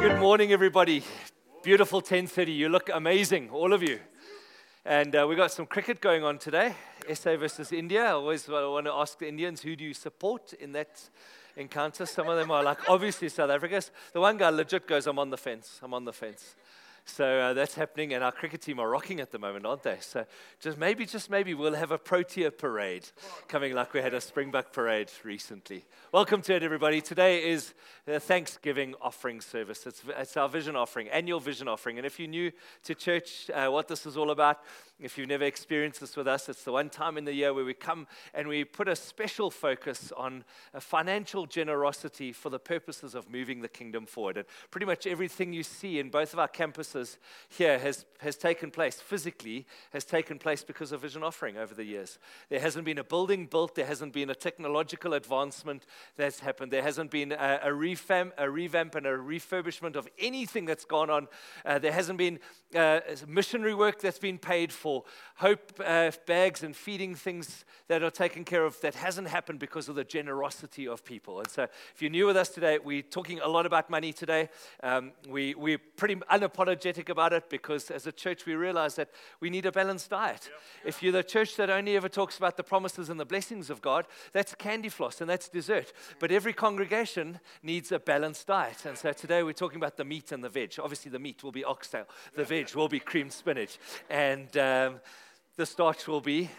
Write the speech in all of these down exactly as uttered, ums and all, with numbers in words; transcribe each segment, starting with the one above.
Good morning, everybody. Beautiful ten thirty. You look amazing, all of you. And uh, we got some cricket going on today. S A versus India. I always want to ask the Indians, who do you support in that encounter? Some of them are like, obviously South Africa. The one guy legit goes, I'm on the fence. I'm on the fence. So uh, that's happening, and our cricket team are rocking at the moment, aren't they? So just maybe, just maybe we'll have a Protea parade coming like we had a Springbok parade recently. Welcome to it, everybody. Today is a Thanksgiving offering service. It's, it's our vision offering, annual vision offering. And if you're new to church, uh, what this is all about, if you've never experienced this with us, it's the one time in the year where we come and we put a special focus on a financial generosity for the purposes of moving the kingdom forward. And pretty much everything you see in both of our campuses here has, has taken place, physically has taken place because of vision offering over the years. There hasn't been a building built, there hasn't been a technological advancement that's happened, there hasn't been a, a, revamp, a revamp and a refurbishment of anything that's gone on, uh, there hasn't been uh, missionary work that's been paid for. For hope uh, bags and feeding things that are taken care of, that hasn't happened because of the generosity of people. And so if you're new with us today, we're talking a lot about money today. Um, we, we're pretty unapologetic about it because as a church we realize that we need a balanced diet. Yeah. If you're the church that only ever talks about the promises and the blessings of God, that's candy floss and that's dessert. But every congregation needs a balanced diet. And so today we're talking about the meat and the veg. Obviously the meat will be oxtail, the veg will be creamed spinach, and Um, the starch will be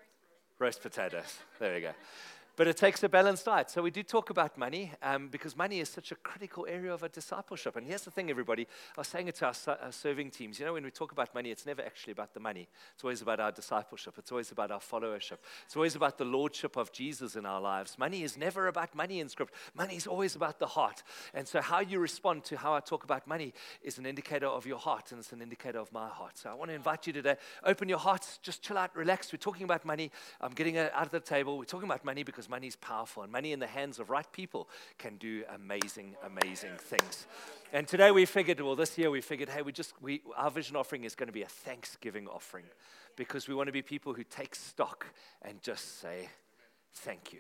roast potatoes. There we go. But it takes a balanced diet. So we do talk about money um, because money is such a critical area of our discipleship. And here's the thing, everybody. I was saying it to our, our serving teams. You know, when we talk about money, it's never actually about the money. It's always about our discipleship. It's always about our followership. It's always about the lordship of Jesus in our lives. Money is never about money in Scripture. Money is always about the heart. And so how you respond to how I talk about money is an indicator of your heart, and it's an indicator of my heart. So I want to invite you today. Open your hearts. Just chill out. Relax. We're talking about money. I'm getting it out of the table. We're talking about money because money is powerful, and money in the hands of right people can do amazing, amazing things. And today we figured, well, this year we figured, hey, we just, we, our vision offering is going to be a Thanksgiving offering because we want to be people who take stock and just say, thank you.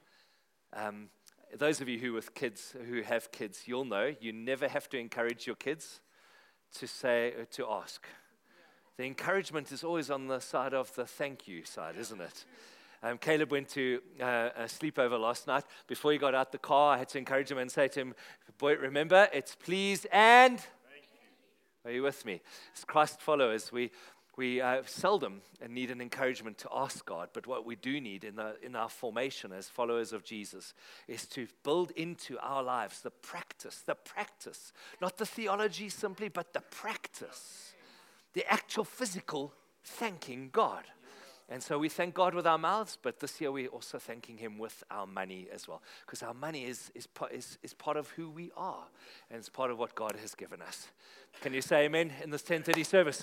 Um, those of you who with kids, who have kids, you'll know you never have to encourage your kids to say, uh, to ask. The encouragement is always on the side of the thank you side, isn't it? Um, Caleb went to uh, a sleepover last night. Before he got out the car, I had to encourage him and say to him, boy, remember, it's please and... Are you with me? As Christ followers, we we uh, seldom need an encouragement to ask God, but what we do need in, the, in our formation as followers of Jesus is to build into our lives the practice, the practice, not the theology simply, but the practice, the actual physical thanking God. And so we thank God with our mouths, but this year we're also thanking Him with our money as well. Because our money is, is, is, is part of who we are, and it's part of what God has given us. Can you say amen in this ten thirty service?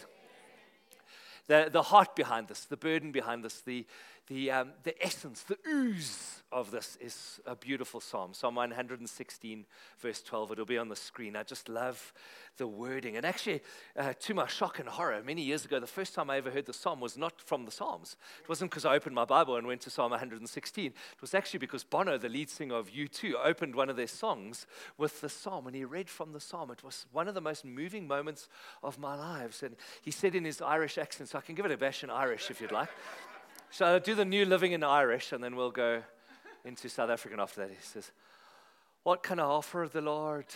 The, the heart behind this, the burden behind this, the, the, um, the essence, the ooze of this is a beautiful psalm. Psalm one sixteen, verse twelve. It'll be on the screen. I just love the wording. And actually, uh, to my shock and horror, many years ago, the first time I ever heard the psalm was not from the Psalms. It wasn't because I opened my Bible and went to Psalm one sixteen. It was actually because Bono, the lead singer of U two, opened one of their songs with the psalm, and he read from the psalm. It was one of the most moving moments of my lives. And he said in his Irish accent, so I can give it a bash in Irish if you'd like. So I'll do the new living in Irish, and then we'll go into South African after that. He says, what can I offer the Lord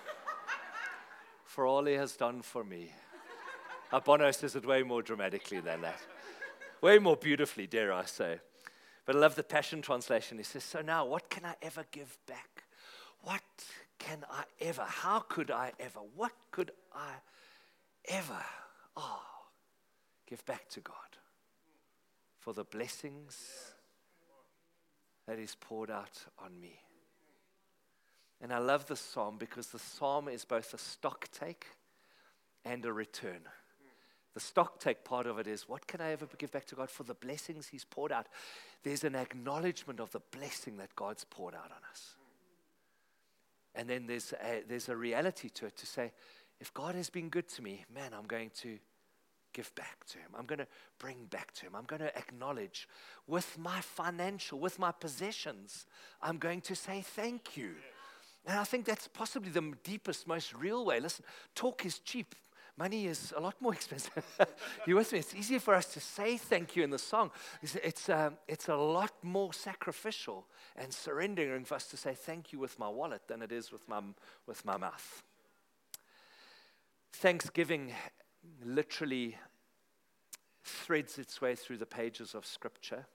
for all He has done for me? Our Bono says it way more dramatically than that. Way more beautifully, dare I say. But I love the Passion Translation. He says, so now, what can I ever give back? What can I ever, how could I ever, what could I ever, oh, give back to God for the blessings that He's poured out on me? And I love this psalm because the psalm is both a stock take and a return. The stock take part of it is, what can I ever give back to God for the blessings He's poured out? There's an acknowledgement of the blessing that God's poured out on us. And then there's a, there's a reality to it to say, if God has been good to me, man, I'm going to give back to Him. I'm going to bring back to Him. I'm going to acknowledge with my financial, with my possessions, I'm going to say thank you. And I think that's possibly the deepest, most real way. Listen, talk is cheap. Money is a lot more expensive. You with me? It's easier for us to say thank you in the song. It's, it's, um, it's a lot more sacrificial and surrendering for us to say thank you with my wallet than it is with my, with my mouth. Thanksgiving literally threads its way through the pages of Scripture.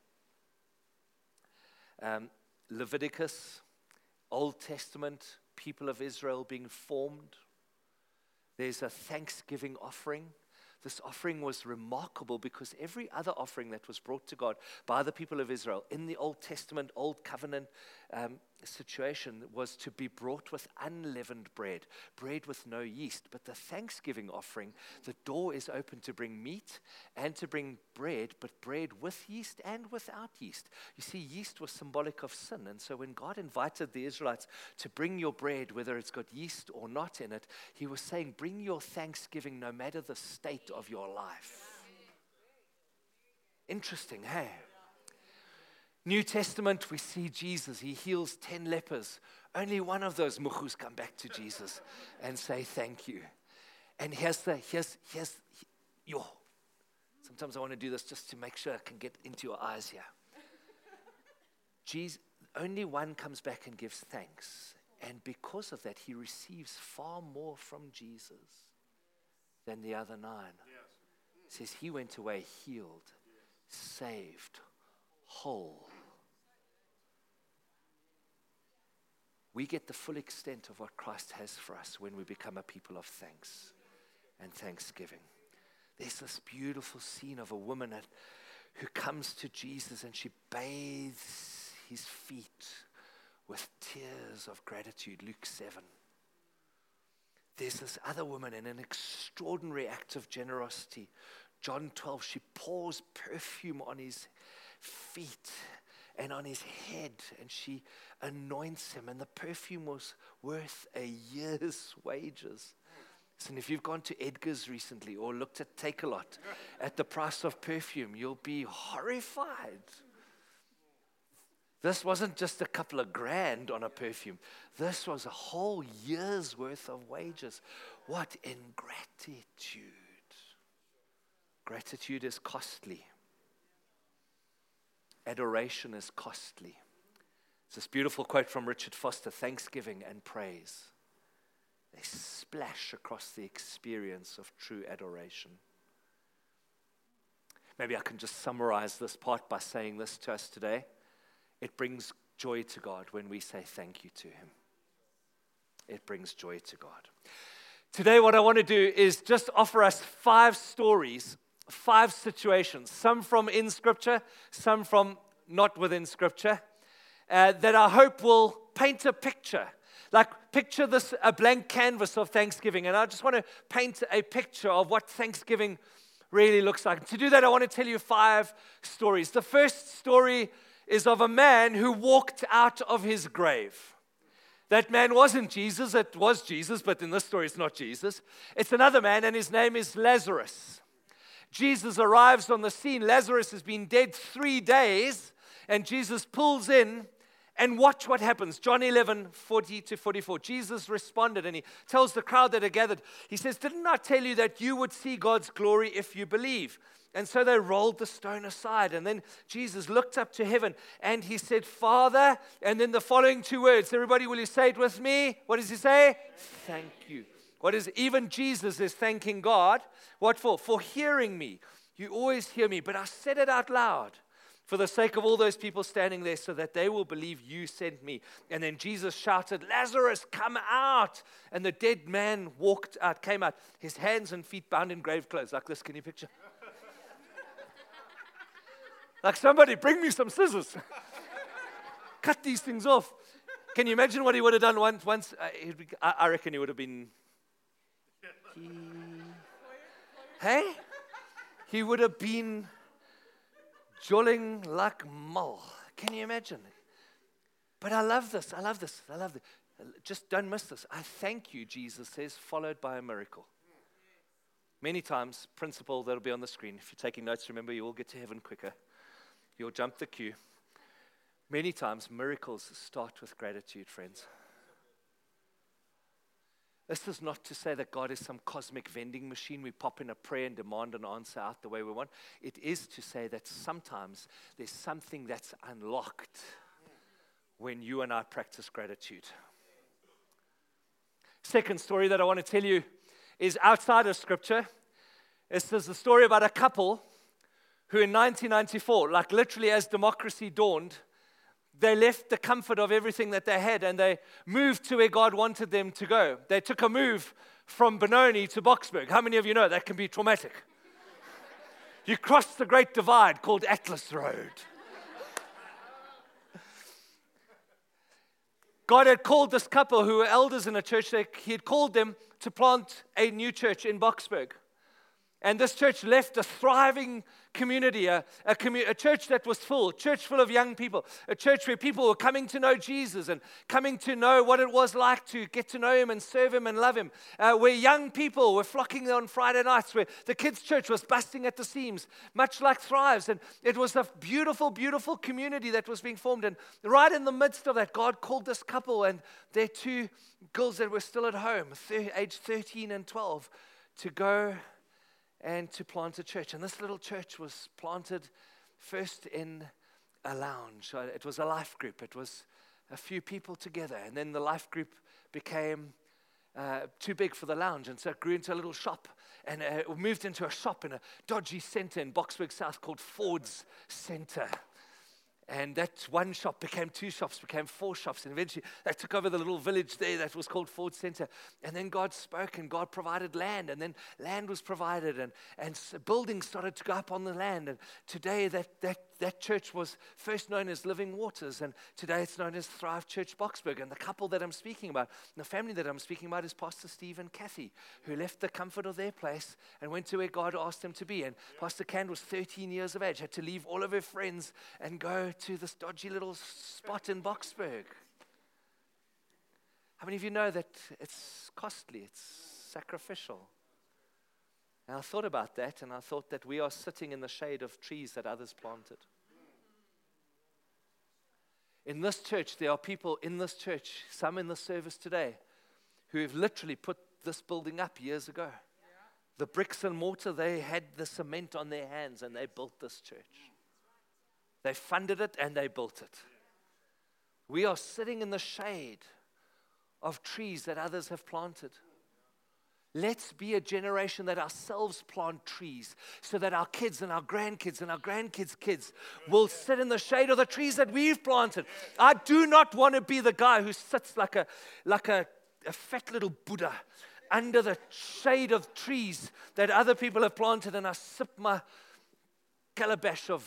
Um, Leviticus, Old Testament, people of Israel being formed. There's a thanksgiving offering. This offering was remarkable because every other offering that was brought to God by the people of Israel in the Old Testament, Old Covenant um, situation was to be brought with unleavened bread, bread with no yeast. But the thanksgiving offering, the door is open to bring meat and to bring bread, but bread with yeast and without yeast. You see, yeast was symbolic of sin. And so when God invited the Israelites to bring your bread, whether it's got yeast or not in it, he was saying, bring your thanksgiving no matter the state of your life. Interesting, hey? New Testament, we see Jesus. He heals ten lepers. Only one of those mukhus come back to Jesus and say thank you. And here's the, here's, here's, yo. Sometimes I want to do this just to make sure I can get into your eyes here. Jesus, only one comes back and gives thanks. And because of that, he receives far more from Jesus than the other nine. It says he went away healed, saved, whole. We get the full extent of what Christ has for us when we become a people of thanks and thanksgiving. There's this beautiful scene of a woman at, who comes to Jesus and she bathes his feet with tears of gratitude, Luke seven. There's this other woman in an extraordinary act of generosity, John twelve, she pours perfume on his feet and on his head, and she anoints him, and the perfume was worth a year's wages. And if you've gone to Edgar's recently or looked at Take-A-Lot at the price of perfume, you'll be horrified. This wasn't just a couple of grand on a perfume. This was a whole year's worth of wages. What ingratitude. Gratitude is costly. Adoration is costly. It's this beautiful quote from Richard Foster, thanksgiving and praise. They splash across the experience of true adoration. Maybe I can just summarize this part by saying this to us today. It brings joy to God when we say thank you to him. It brings joy to God. Today what I want to do is just offer us five stories, five situations, some from in Scripture, some from not within Scripture, uh, that I hope will paint a picture. Like, picture this, a blank canvas of Thanksgiving, and I just want to paint a picture of what Thanksgiving really looks like. To do that, I want to tell you five stories. The first story is of a man who walked out of his grave. That man wasn't Jesus, it was Jesus, but in this story it's not Jesus. It's another man, and his name is Lazarus. Jesus arrives on the scene. Lazarus has been dead three days, and Jesus pulls in, and watch what happens. John eleven, forty to forty-four. Jesus responded, and he tells the crowd that are gathered, he says, didn't I tell you that you would see God's glory if you believe? And so they rolled the stone aside. And then Jesus looked up to heaven and he said, Father, and then the following two words. Everybody, will you say it with me? What does he say? Thank you. What is, even Jesus is thanking God. What for? For hearing me. You always hear me, but I said it out loud for the sake of all those people standing there so that they will believe you sent me. And then Jesus shouted, Lazarus, come out. And the dead man walked out, came out, his hands and feet bound in grave clothes. Like this, can you picture? Like, somebody bring me some scissors. Cut these things off. Can you imagine what he would have done once? once uh, be, I, I reckon he would have been, he, hey? He would have been jolling like mull. Can you imagine? But I love this. I love this. I love this. Just don't miss this. I thank you, Jesus says, followed by a miracle. Many times, principle that'll be on the screen. If you're taking notes, remember you will get to heaven quicker. You'll jump the queue. Many times, miracles start with gratitude, friends. This is not to say that God is some cosmic vending machine. We pop in a prayer and demand an answer out the way we want. It is to say that sometimes there's something that's unlocked when you and I practice gratitude. Second story that I want to tell you is outside of Scripture. This is the story about a couple who in nineteen ninety-four, like literally as democracy dawned, they left the comfort of everything that they had and they moved to where God wanted them to go. They took a move from Benoni to Boksburg. How many of you know that can be traumatic? You cross the great divide called Atlas Road. God had called this couple who were elders in a church. They, he had called them to plant a new church in Boksburg. And this church left a thriving community, a, a, commu- a church that was full, a church full of young people, a church where people were coming to know Jesus and coming to know what it was like to get to know Him and serve Him and love Him, uh, where young people were flocking on Friday nights, where the kids' church was busting at the seams, much like Thrives. And it was a beautiful, beautiful community that was being formed. And right in the midst of that, God called this couple and their two girls that were still at home, th- age thirteen and twelve, to go and to plant a church. And this little church was planted first in a lounge. It was a life group. It was a few people together. And then the life group became uh, too big for the lounge. And so it grew into a little shop. And uh, it moved into a shop in a dodgy center in Boksburg South called Ford's Center. And that one shop became two shops, became four shops. And eventually they took over the little village there that was called Ford Center. And then God spoke and God provided land. And then land was provided and, and buildings started to go up on the land. And today that, that, that church was first known as Living Waters. And today it's known as Thrive Church Boksburg. And the couple that I'm speaking about, the family that I'm speaking about is Pastor Steve and Kathy, who left the comfort of their place and went to where God asked them to be. And yeah. Pastor Cand was thirteen years of age, had to leave all of her friends and go to this dodgy little spot in Boksburg. How many of you know that it's costly, it's sacrificial? And I thought about that, and I thought that we are sitting in the shade of trees that others planted. In this church, there are people in this church, some in the service today, who have literally put this building up years ago. The bricks and mortar, they had the cement on their hands, and they built this church. They funded it and they built it. We are sitting in the shade of trees that others have planted. Let's be a generation that ourselves plant trees so that our kids and our grandkids and our grandkids' kids will sit in the shade of the trees that we've planted. I do not want to be the guy who sits like a, like a, a fat little Buddha under the shade of trees that other people have planted, and I sip my calabash of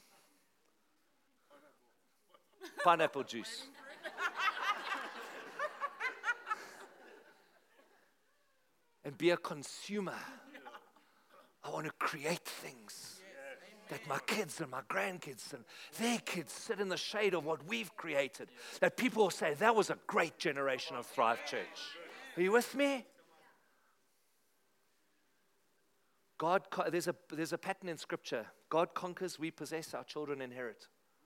pineapple juice. And be a consumer. I want to create things that my kids and my grandkids and their kids sit in the shade of what we've created. That people will say, that was a great generation of Thrive Church. Are you with me? God, there's a, there's a pattern in Scripture. God conquers, we possess, our children inherit.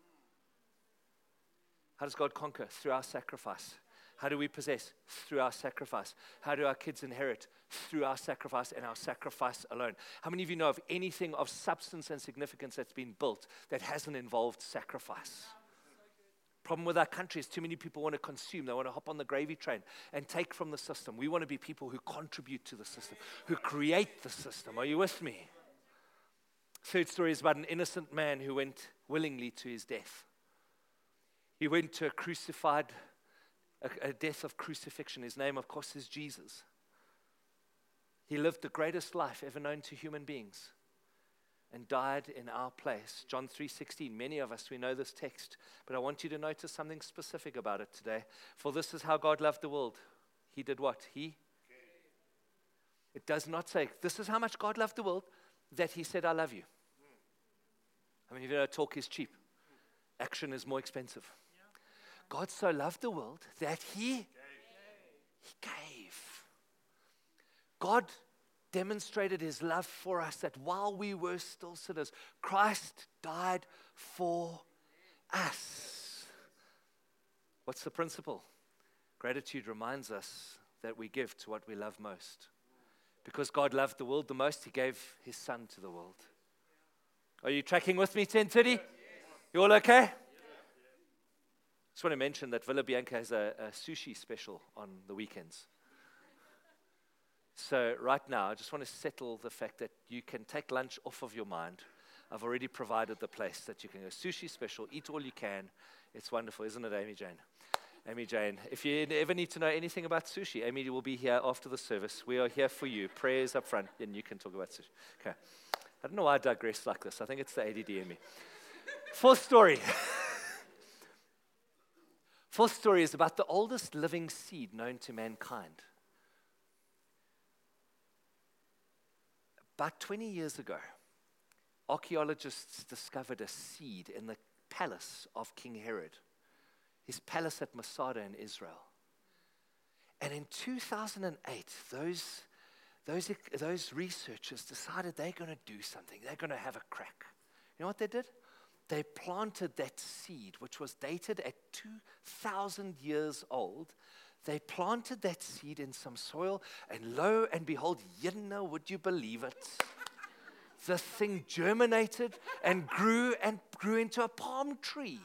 How does God conquer? Through our sacrifice. How do we possess? Through our sacrifice. How do our kids inherit? Through our sacrifice and our sacrifice alone. How many of you know of anything of substance and significance that's been built that hasn't involved sacrifice? Problem with our country is too many people want to consume. They want to hop on the gravy train and take from the system. We want to be people who contribute to the system, who create the system. Are you with me? Third story is about an innocent man who went willingly to his death. He went to a crucified, a, a death of crucifixion. His name, of course, is Jesus. He lived the greatest life ever known to human beings and died in our place. John three sixteen. Many of us, we know this text, but I want you to notice something specific about it today. For this is how God loved the world. He did what? He? It does not say, this is how much God loved the world, that He said, I love you. I mean, if you know, talk is cheap. Action is more expensive. God so loved the world that He, He gave. God demonstrated His love for us that while we were still sinners, Christ died for us. What's the principle? Gratitude reminds us that we give to what we love most. Because God loved the world the most, he gave his son to the world. Are you tracking with me, ten thirty? You all okay? Just want to mention that Villa Bianca has a, a sushi special on the weekends. So right now, I just want to settle the fact that you can take lunch off of your mind. I've already provided the place that you can go sushi special, eat all you can. It's wonderful, isn't it, Amy Jane? Amy Jane, if you ever need to know anything about sushi, Amy will be here after the service. We are here for you. Prayers up front, and you can talk about sushi. Okay. I don't know why I digress like this. I think it's the A D D in me. Fourth story. Fourth story is about the oldest living seed known to mankind. About twenty years ago, archaeologists discovered a seed in the palace of King Herod, his palace at Masada in Israel. And in two thousand eight, those, those, those researchers decided they're going to do something. They're going to have a crack. You know what they did? They planted that seed, which was dated at two thousand years old. They planted that seed in some soil, and lo and behold, Yinna, would you believe it? The thing germinated and grew and grew into a palm tree.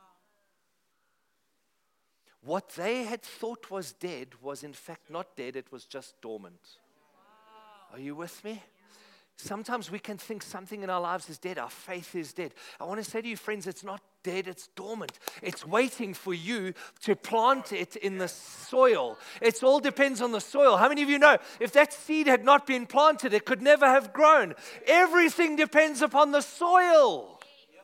What they had thought was dead was in fact not dead, it was just dormant. Are you with me? Sometimes we can think something in our lives is dead, our faith is dead. I want to say to you, friends, it's not dead, it's dormant. It's waiting for you to plant it in the soil. It all depends on the soil. How many of you know if that seed had not been planted, it could never have grown? Everything depends upon the soil.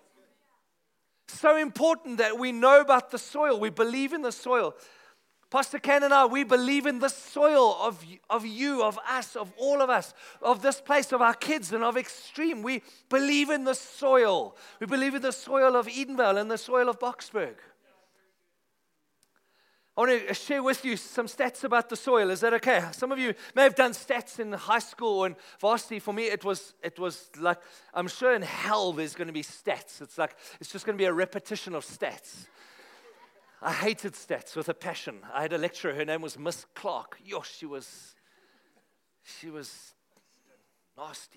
So important that we know about the soil. We believe in the soil. Pastor Ken and I, we believe in the soil of, of you, of us, of all of us, of this place, of our kids, and of Extreme. We believe in the soil. We believe in the soil of Edenvale and the soil of Boksburg. I want to share with you some stats about the soil. Is that okay? Some of you may have done stats in high school and varsity. For me, it was it was like, I'm sure in hell there's going to be stats. It's like, it's just going to be a repetition of stats. I hated stats with a passion. I had a lecturer, her name was Miss Clark. Yosh, she was, she was nasty.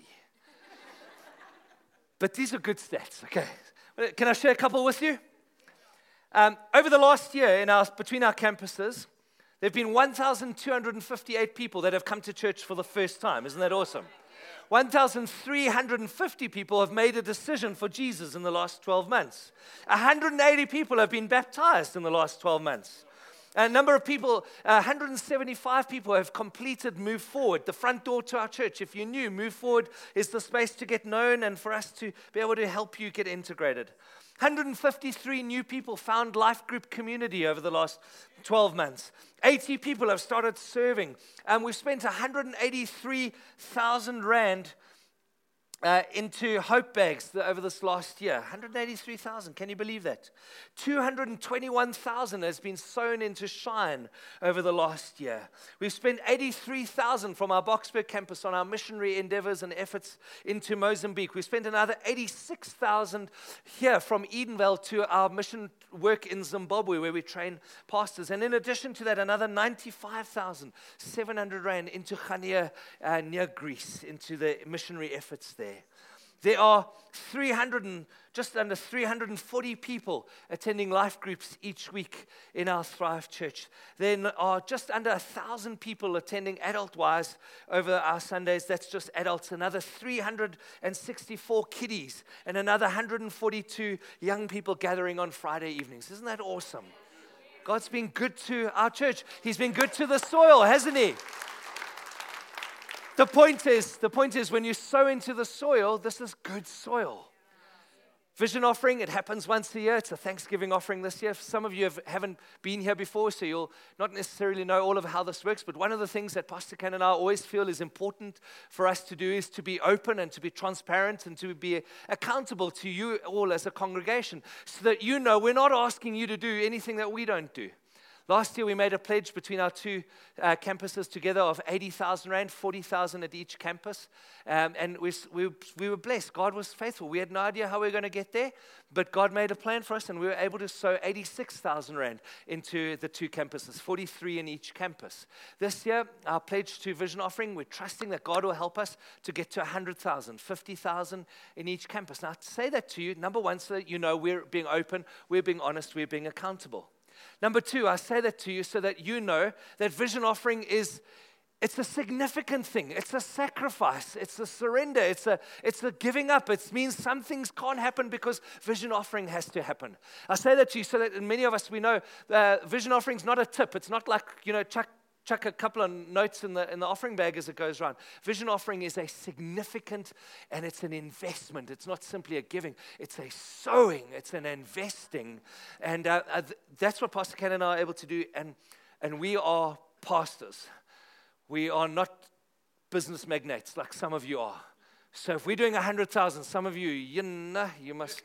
But these are good stats, okay. Can I share a couple with you? Um, over the last year, in our, between our campuses, there have been one thousand two hundred fifty-eight people that have come to church for the first time. Isn't that awesome? one thousand three hundred fifty people have made a decision for Jesus in the last twelve months. one hundred eighty people have been baptized in the last twelve months. A number of people, one hundred seventy-five people have completed Move Forward, the front door to our church. If you're new, Move Forward is the space to get known and for us to be able to help you get integrated. one hundred fifty-three new people found life group community over the last twelve months. eighty people have started serving. And we've spent one hundred eighty-three thousand rand uh, into hope bags over this last year. one hundred eighty-three thousand, can you believe that? two hundred twenty-one thousand has been sown into Shine over the last year. We've spent eighty-three thousand from our Boksburg campus on our missionary endeavors and efforts into Mozambique. We spent another eighty-six thousand here from Edenvale to our mission work in Zimbabwe where we train pastors. And in addition to that, another ninety-five thousand seven hundred rand into Khania uh, near Greece, into the missionary efforts there. There are three hundred, just under three hundred forty people attending life groups each week in our Thrive Church. There are just under one thousand people attending adult-wise over our Sundays. That's just adults. Another three hundred sixty-four kiddies and another one hundred forty-two young people gathering on Friday evenings. Isn't that awesome? God's been good to our church. He's been good to the soil, hasn't he? The point is, the point is when you sow into the soil, this is good soil. Vision offering, it happens once a year. It's a Thanksgiving offering this year. Some of you have, haven't been here before, so you'll not necessarily know all of how this works. But one of the things that Pastor Ken and I always feel is important for us to do is to be open and to be transparent and to be accountable to you all as a congregation so that you know we're not asking you to do anything that we don't do. Last year, we made a pledge between our two uh, campuses together of eighty thousand rand, forty thousand at each campus. Um, and we, we, we were blessed. God was faithful. We had no idea how we were going to get there, but God made a plan for us, and we were able to sow eighty-six thousand rand into the two campuses, forty-three in each campus. This year, our pledge to Vision Offering, we're trusting that God will help us to get to one hundred thousand, fifty thousand in each campus. Now, I say that to you, number one, so that you know we're being open, we're being honest, we're being accountable. Number two, I say that to you so that you know that Vision Offering is, it's a significant thing. It's a sacrifice. It's a surrender. It's a, it's a giving up. It means some things can't happen because Vision Offering has to happen. I say that to you so that many of us, we know uh, Vision Offering is not a tip. It's not like, you know, chuck, chuck a couple of notes in the, in the offering bag as it goes around. Vision Offering is a significant, and it's an investment. It's not simply a giving. It's a sowing. It's an investing. And uh, uh, that's what Pastor Ken and I are able to do. And, and we are pastors. We are not business magnates like some of you are. So if we're doing one hundred thousand, some of you, you know, you must,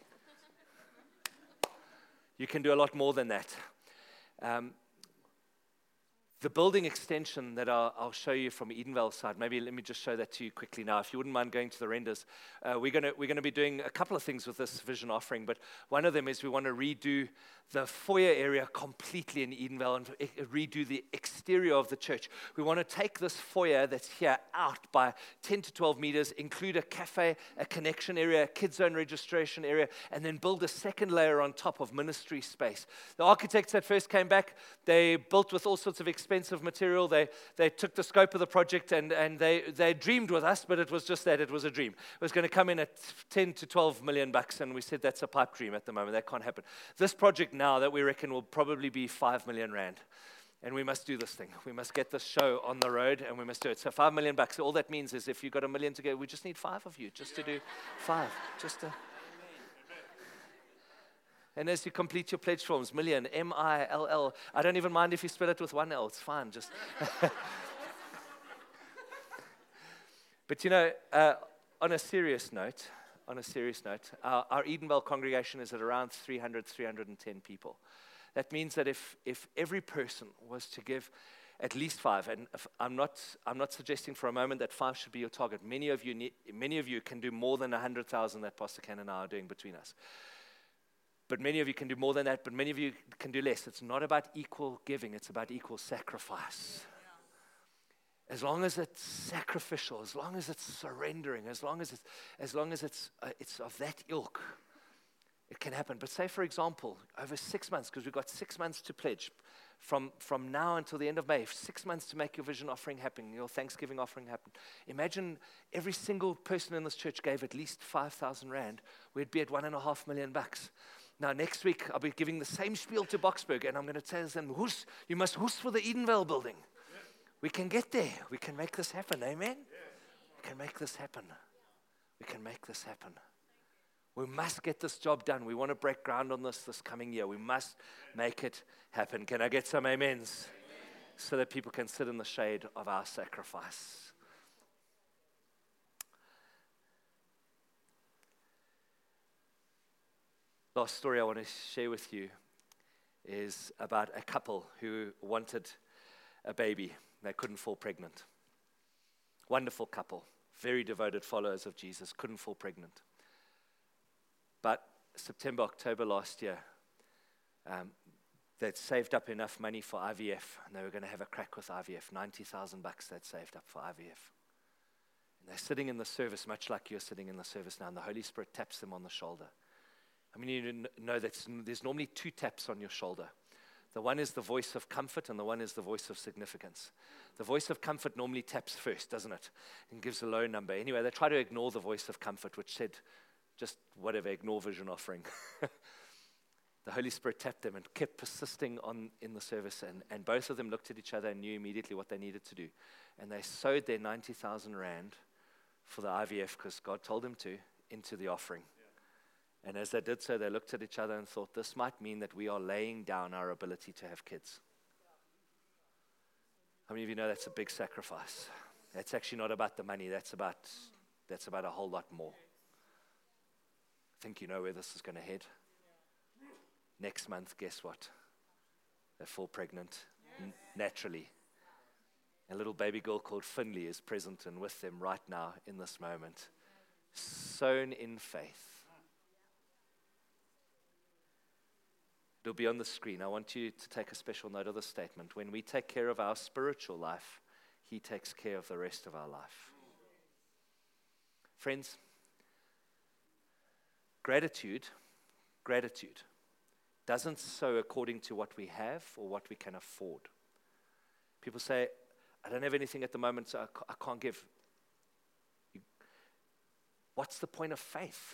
you can do a lot more than that. Um, The building extension that I'll, I'll show you from Edenvale side, maybe let me just show that to you quickly now. If you wouldn't mind going to the renders, uh, we're going we're gonna be doing a couple of things with this Vision Offering, but one of them is we want to redo the foyer area completely in Edenvale and redo the exterior of the church. We want to take this foyer that's here out by ten to twelve meters, include a cafe, a connection area, a kids zone registration area, and then build a second layer on top of ministry space. The architects that first came back, they built with all sorts of expensive material. They they took the scope of the project and, and they, they dreamed with us, but it was just that, it was a dream. It was going to come in at ten to twelve million bucks, and we said that's a pipe dream at the moment. That can't happen. This project now that we reckon will probably be five million rand. And we must do this thing. We must get this show on the road, and we must do it. So five million bucks. All that means is if you've got a million to go, we just need five of you just to do five. Just to. And as you complete your pledge forms, million, M I L L. I don't even mind if you spell it with one L. It's fine. Just. But you know, uh, on a serious note, on a serious note, uh, our Edenvale congregation is at around three hundred, three hundred ten people. That means that if, if every person was to give at least five, and if I'm not I'm not suggesting for a moment that five should be your target. Many of you need, many of you can do more than one hundred thousand that Pastor Ken and I are doing between us. But many of you can do more than that, but many of you can do less. It's not about equal giving, it's about equal sacrifice. As long as it's sacrificial, as long as it's surrendering, as long as it's, as long as it's, uh, it's of that ilk, it can happen. But say, for example, over six months, because we've got six months to pledge, from, from now until the end of May, six months to make your vision offering happen, your Thanksgiving offering happen. Imagine every single person in this church gave at least five thousand rand. We'd be at one and a half million bucks. Now, next week, I'll be giving the same spiel to Boksburg, and I'm going to tell them, "Hoes, you must hoes for the Edenvale building." We can get there. We can make this happen. Amen? We can make this happen. We can make this happen. We must get this job done. We want to break ground on this this coming year. We must make it happen. Can I get some amens? Amen. So that people can sit in the shade of our sacrifice. Last story I want to share with you is about a couple who wanted a baby. They couldn't fall pregnant. Wonderful couple, very devoted followers of Jesus, couldn't fall pregnant. But September, October last year, um, they'd saved up enough money for I V F, and they were going to have a crack with I V F. ninety thousand bucks they'd saved up for I V F. And they're sitting in the service, much like you're sitting in the service now, and the Holy Spirit taps them on the shoulder. I mean, you know that there's normally two taps on your shoulder. The one is the voice of comfort, and the one is the voice of significance. The voice of comfort normally taps first, doesn't it? And gives a low number. Anyway, they try to ignore the voice of comfort, which said, just whatever, ignore vision offering. The Holy Spirit tapped them and kept persisting on in the service, and, and both of them looked at each other and knew immediately what they needed to do. And they sowed their ninety thousand rand for the I V F, because God told them to, into the offering. And as they did so, they looked at each other and thought, this might mean that we are laying down our ability to have kids. How many of you know that's a big sacrifice? That's actually not about the money. That's about, that's about a whole lot more. I think you know where this is going to head. Next month, guess what? they fall pregnant n- naturally. A little baby girl called Finley is present and with them right now in this moment, sown in faith. It'll be on the screen. I want you to take a special note of the statement. When we take care of our spiritual life, He takes care of the rest of our life. Friends, gratitude, gratitude doesn't sow according to what we have or what we can afford. People say, I don't have anything at the moment, so I can't give. What's the point of faith?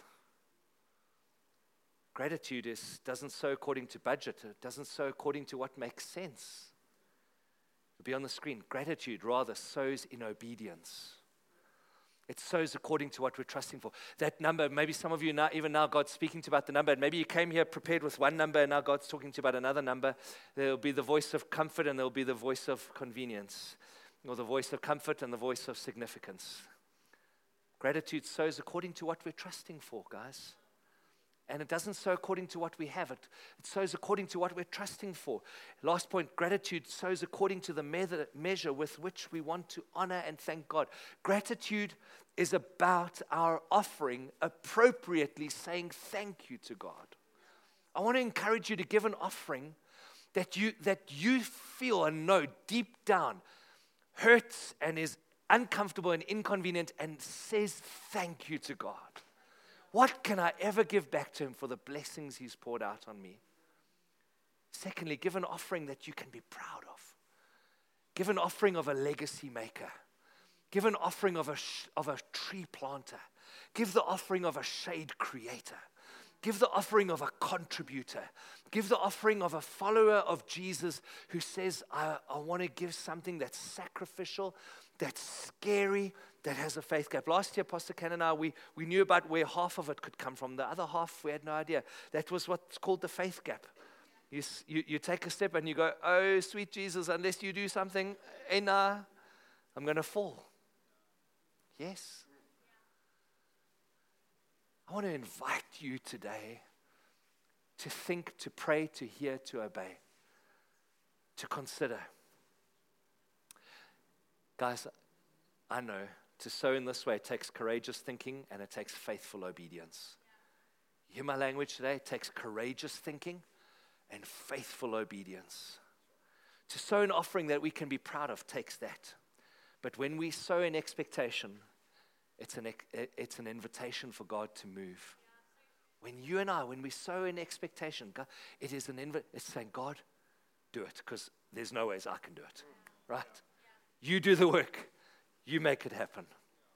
Gratitude is, doesn't sow according to budget. It doesn't sow according to what makes sense. It'll be on the screen. Gratitude rather sows in obedience. It sows according to what we're trusting for. That number, maybe some of you now, even now, God's speaking to you about the number. And maybe you came here prepared with one number, and now God's talking to you about another number. There'll be the voice of comfort, and there'll be the voice of convenience, or the voice of comfort and the voice of significance. Gratitude sows according to what we're trusting for, guys. And it doesn't sow according to what we have. It, it sows according to what we're trusting for. Last point, gratitude sows according to the me- measure with which we want to honor and thank God. Gratitude is about our offering appropriately saying thank you to God. I want to encourage you to give an offering that you, that you feel and know deep down hurts and is uncomfortable and inconvenient and says thank you to God. What can I ever give back to Him for the blessings He's poured out on me? Secondly, give an offering that you can be proud of. Give an offering of a legacy maker. Give an offering of a, sh- of a tree planter. Give the offering of a shade creator. Give the offering of a contributor. Give the offering of a follower of Jesus who says, I, I want to give something that's sacrificial, that's scary, that has a faith gap. Last year, Pastor Ken and I, we, we knew about where half of it could come from. The other half, we had no idea. That was what's called the faith gap. You, you, you take a step and you go, oh, sweet Jesus, unless you do something, eh, nah, I'm going to fall. Yes. I want to invite you today to think, to pray, to hear, to obey, to consider. Guys, I know to sow in this way, it takes courageous thinking and it takes faithful obedience. You hear my language today? It takes courageous thinking and faithful obedience. To sow an offering that we can be proud of takes that. But when we sow in expectation, it's an, it's an invitation for God to move. When you and I, when we sow in expectation, God, it is an invitation. It's saying, God, do it, because there's no ways I can do it, right? You do the work. You make it happen.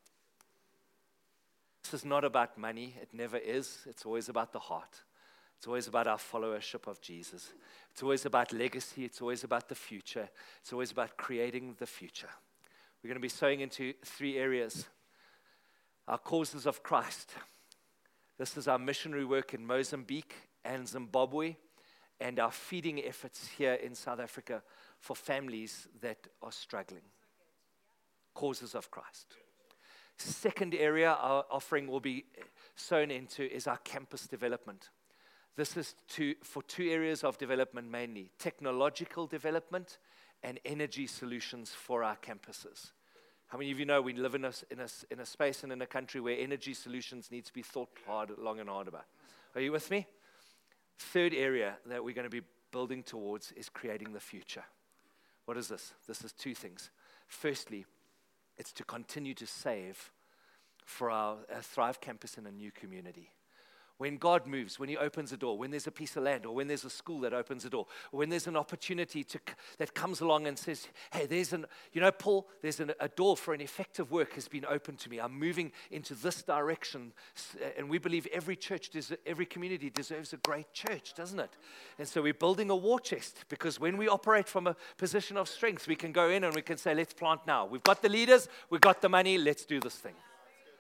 This is not about money. It never is. It's always about the heart. It's always about our followership of Jesus. It's always about legacy. It's always about the future. It's always about creating the future. We're going to be sowing into three areas. Our causes of Christ. This is our missionary work in Mozambique and Zimbabwe, and our feeding efforts here in South Africa for families that are struggling. Causes of Christ. Second area our offering will be sown into is our campus development. This is to, for two areas of development mainly, technological development and energy solutions for our campuses. How many of you know we live in a, in, a, in a space and in a country where energy solutions need to be thought hard, long and hard about? Are you with me? Third area that we're going to be building towards is creating the future. What is this? This is two things. Firstly, it's to continue to save for our uh, Thrive campus in a new community. When God moves, when He opens a door, when there's a piece of land, or when there's a school that opens a door, or when there's an opportunity to that comes along and says, hey, there's an, you know, Paul, there's an, a door for an effective work has been opened to me. I'm moving into this direction. And we believe every church, every community deserves a great church, doesn't it? And so we're building a war chest, because when we operate from a position of strength, we can go in and we can say, let's plant now. We've got the leaders, we've got the money, let's do this thing.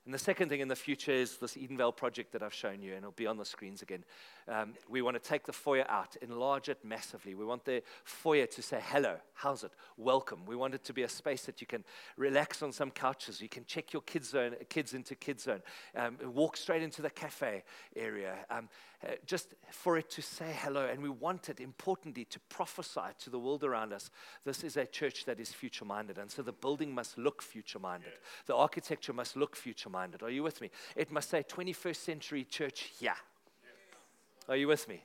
And the second thing in the future is this Edenvale project that I've shown you, and it'll be on the screens again. Um, we want to take the foyer out, enlarge it massively. We want the foyer to say, hello, how's it, welcome. We want it to be a space that you can relax on some couches. You can check your kids zone, kids into kids zone, um, walk straight into the cafe area, um, uh, just for it to say hello. And we want it, importantly, to prophesy to the world around us. This is a church that is future-minded, and so the building must look future-minded. The architecture must look future-minded. Are you with me? It must say twenty-first century church here. Are you with me?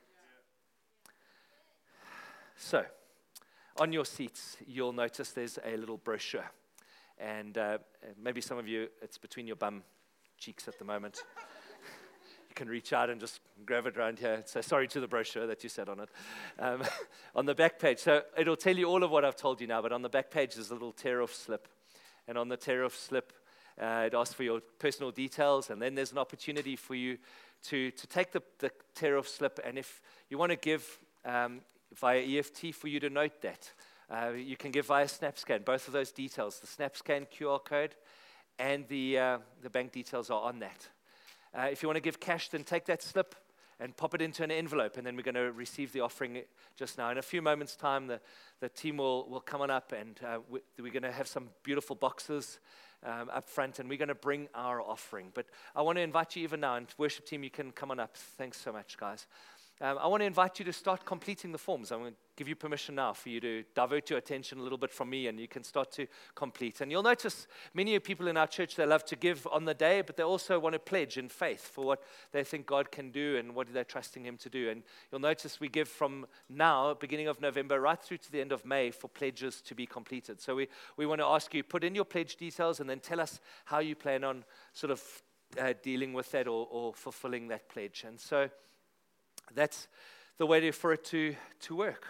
So, on your seats, you'll notice there's a little brochure. And uh, maybe some of you, it's between your bum cheeks at the moment. You can reach out and just grab it around here. So sorry to the brochure that you said on it. Um, on the back page, so it'll tell you all of what I've told you now, but on the back page there's a little tear-off slip. And on the tear-off slip, uh, it asks for your personal details, and then there's an opportunity for you to, to take the, the tear-off slip, and if you want to give um, via E F T, for you to note that. Uh, you can give via SnapScan. Both of those details, the SnapScan Q R code and the, uh, the bank details are on that. Uh, if you want to give cash, then take that slip and pop it into an envelope, and then we're going to receive the offering just now. In a few moments' time, the, the team will, will come on up, and uh, we, we're going to have some beautiful boxes um, up front, and we're going to bring our offering. But I want to invite you even now, and worship team, you can come on up. Thanks so much, guys. Um, I want to invite you to start completing the forms. I'm going to give you permission now for you to divert your attention a little bit from me, and you can start to complete. And you'll notice many of people in our church, they love to give on the day, but they also want to pledge in faith for what they think God can do and what they're trusting Him to do. And you'll notice we give from now, beginning of November, right through to the end of May for pledges to be completed. So we, we want to ask you, put in your pledge details and then tell us how you plan on sort of uh, dealing with that or, or fulfilling that pledge. And so that's the way for it to, to work.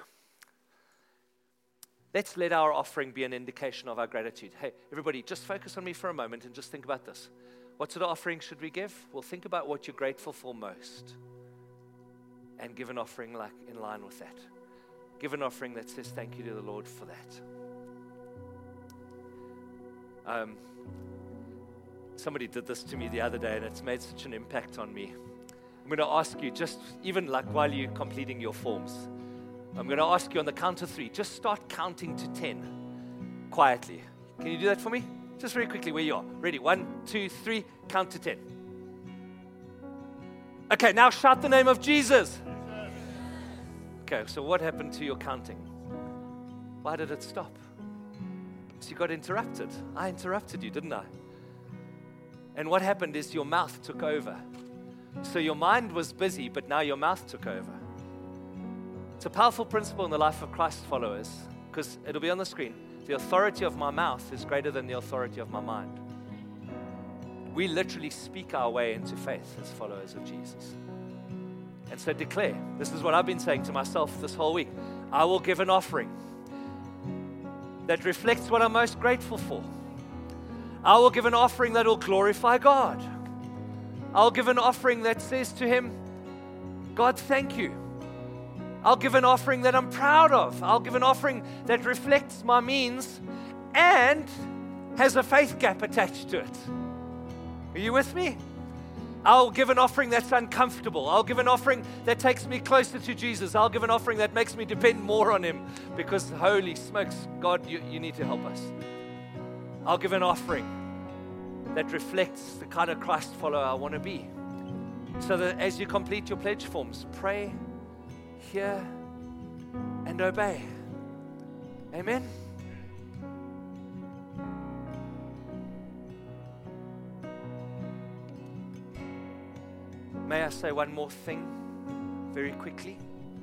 Let's let our offering be an indication of our gratitude. Hey, everybody, just focus on me for a moment and just think about this. What sort of offering should we give? Well, think about what you're grateful for most and give an offering like in line with that. Give an offering that says thank you to the Lord for that. Um, somebody did this to me the other day, and it's made such an impact on me. I'm going to ask you, just even like while you're completing your forms, I'm going to ask you on the count of three, just start counting to ten quietly. Can you do that for me? Just very quickly, where you are. Ready? One, two, three, count to ten. Okay, now shout the name of Jesus. Okay, so what happened to your counting? Why did it stop? Because you got interrupted. I interrupted you, didn't I? And what happened is your mouth took over. So your mind was busy, but now your mouth took over. It's a powerful principle in the life of Christ followers, because it'll be on the screen. The authority of my mouth is greater than the authority of my mind. We literally speak our way into faith as followers of Jesus. And so declare, this is what I've been saying to myself this whole week. I will give an offering that reflects what I'm most grateful for. I will give an offering that will glorify God. I'll give an offering that says to Him, God, thank you. I'll give an offering that I'm proud of. I'll give an offering that reflects my means and has a faith gap attached to it. Are you with me? I'll give an offering that's uncomfortable. I'll give an offering that takes me closer to Jesus. I'll give an offering that makes me depend more on Him, because holy smokes, God, you, you need to help us. I'll give an offering that reflects the kind of Christ follower I want to be. So that as you complete your pledge forms, pray, hear, and obey. Amen? May I say one more thing very quickly?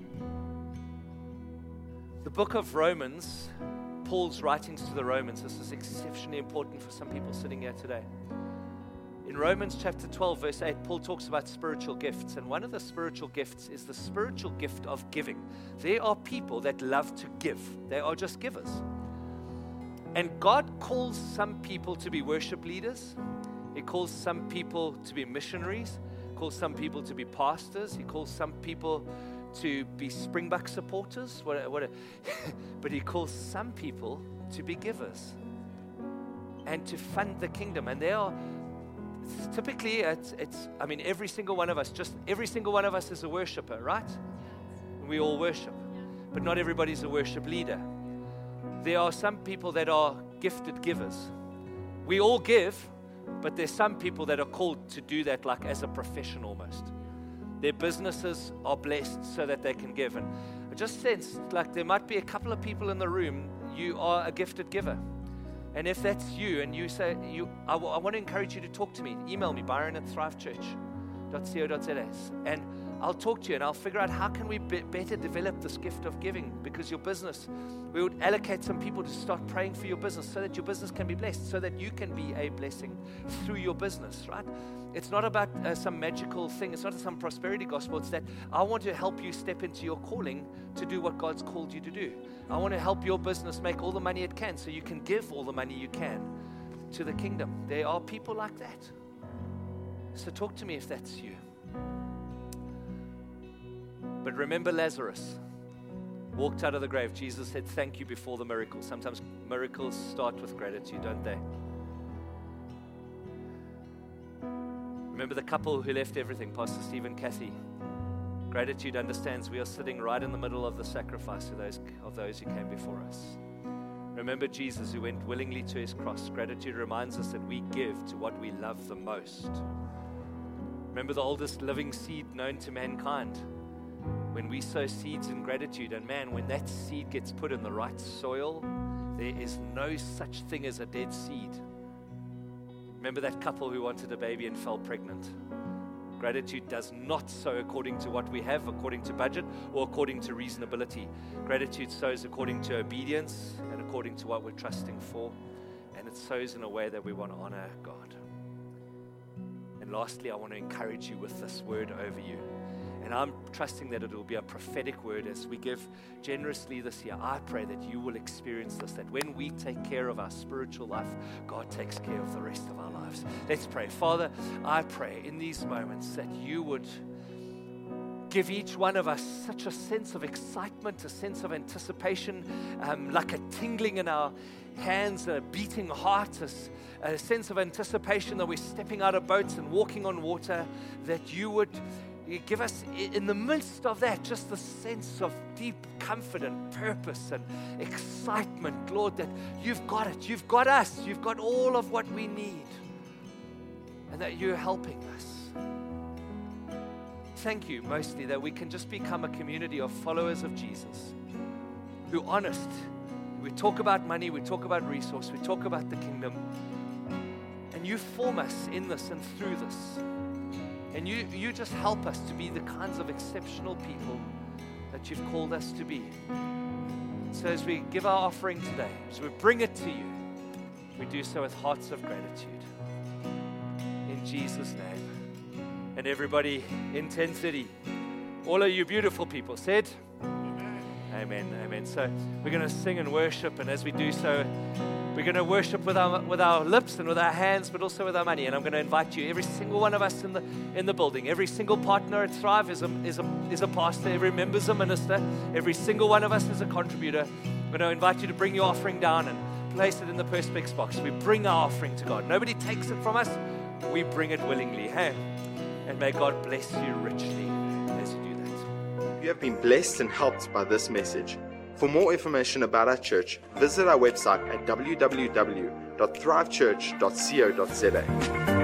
The book of Romans, Paul's writings to the Romans, this is exceptionally important for some people sitting here today. In Romans chapter twelve, verse eight, Paul talks about spiritual gifts, and one of the spiritual gifts is the spiritual gift of giving. There are people that love to give. They are just givers. And God calls some people to be worship leaders. He calls some people to be missionaries. He calls some people to be pastors. He calls some people to be Springbok supporters. What, what, but He calls some people to be givers and to fund the kingdom. And there are It's typically, it's, it's, I mean, every single one of us, just every single one of us is a worshiper, right? We all worship, but not everybody's a worship leader. There are some people that are gifted givers. We all give, but there's some people that are called to do that like as a profession almost. Their businesses are blessed so that they can give. And I just sense like there might be a couple of people in the room, you are a gifted giver. And if that's you and you say, you, I, w- I want to encourage you to talk to me. Email me, Byron at thrive church dot co dot za. And I'll talk to you and I'll figure out how can we be- better develop this gift of giving, because your business, we would allocate some people to start praying for your business so that your business can be blessed, so that you can be a blessing through your business, right? It's not about uh, some magical thing. It's not some prosperity gospel. It's that I want to help you step into your calling to do what God's called you to do. I want to help your business make all the money it can so you can give all the money you can to the kingdom. There are people like that. So talk to me if that's you. But remember Lazarus walked out of the grave. Jesus said, thank you before the miracle. Sometimes miracles start with gratitude, don't they? Remember the couple who left everything, Pastor Steve and Kathy. Gratitude understands we are sitting right in the middle of the sacrifice of those, of those who came before us. Remember Jesus who went willingly to his cross. Gratitude reminds us that we give to what we love the most. Remember the oldest living seed known to mankind. When we sow seeds in gratitude, and man, when that seed gets put in the right soil, there is no such thing as a dead seed. Remember that couple who wanted a baby and fell pregnant. Gratitude does not sow according to what we have, according to budget, or according to reasonability. Gratitude sows according to obedience and according to what we're trusting for. And it sows in a way that we want to honor God. And lastly, I want to encourage you with this word over you. And I'm trusting that it will be a prophetic word as we give generously this year. I pray that you will experience this, that when we take care of our spiritual life, God takes care of the rest of our lives. Let's pray. Father, I pray in these moments that you would give each one of us such a sense of excitement, a sense of anticipation, um, like a tingling in our hands, a beating heart, a, a sense of anticipation that we're stepping out of boats and walking on water, that you would You give us, in the midst of that, just the sense of deep comfort and purpose and excitement, Lord, that you've got it. You've got us. You've got all of what we need. And that you're helping us. Thank you, mostly, that we can just become a community of followers of Jesus who are honest. We talk about money. We talk about resource. We talk about the kingdom. And you form us in this and through this. And you, you just help us to be the kinds of exceptional people that you've called us to be. So as we give our offering today, as we bring it to you, we do so with hearts of gratitude. In Jesus' name. And everybody in ten thirty, all of you beautiful people said, Amen, amen. So we're going to sing and worship, and as we do so, we're going to worship with our with our lips and with our hands, but also with our money. And I'm going to invite you, every single one of us in the in the building, every single partner at Thrive is a is a is a pastor, every member's a minister, every single one of us is a contributor. I'm going to invite you to bring your offering down and place it in the Perspex box. We bring our offering to God. Nobody takes it from us. We bring it willingly. Hey, and may God bless you richly as you do that. You have been blessed and helped by this message. For more information about our church, visit our website at w w w dot thrive church dot co dot za.